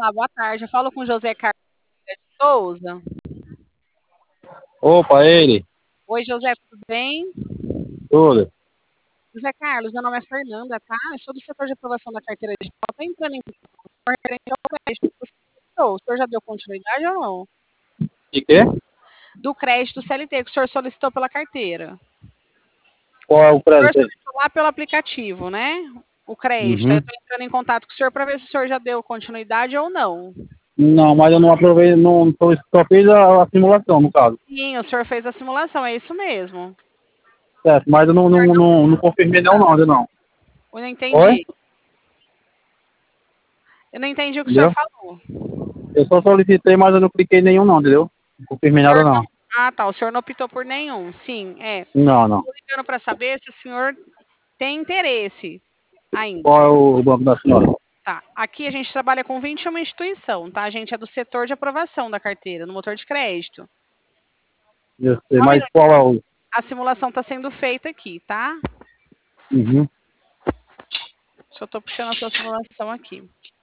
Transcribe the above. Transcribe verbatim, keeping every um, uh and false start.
Olá, boa tarde. Eu falo com José Carlos de Souza. Opa, ele, Oi, José, tudo bem? tudo. José Carlos, meu nome é Fernanda, tá? Eu sou do setor de aprovação da carteira de pau. Estou entrando em contato referente ao crédito que você solicitou. O senhor já deu continuidade ou não? De quê? Do crédito C L T que o senhor solicitou pela carteira. Qual é o O senhor crédito aí? solicitou lá pelo aplicativo, né? O crédito. Aí eu Uhum. estou entrando em contato com o senhor para ver se o senhor já deu continuidade ou não. Não, mas eu não aprovei, não, só só fiz a, a simulação, no caso. Sim, o senhor fez a simulação, é isso mesmo. Certo, mas eu não, O senhor não, não não, não confirmei não, não, ainda não. Eu não Oi? entendi. Eu não entendi o que o senhor Entendeu? falou. Eu só solicitei, mas eu não cliquei em nenhum não, entendeu? Não O confirmei nada senhor não. não. Ah, tá. O senhor não optou por nenhum. Sim, é. Não, não. Estou ligando para saber se o senhor tem interesse ainda. Qual é o banco da senhora? Tá. Aqui a gente trabalha com vinte e uma instituição, tá? A gente é do setor de aprovação da carteira, no motor de crédito. Eu sei, Só um mas qual minutinho. é o... A simulação está sendo feita aqui, tá? Uhum. Só estou puxando a sua simulação aqui.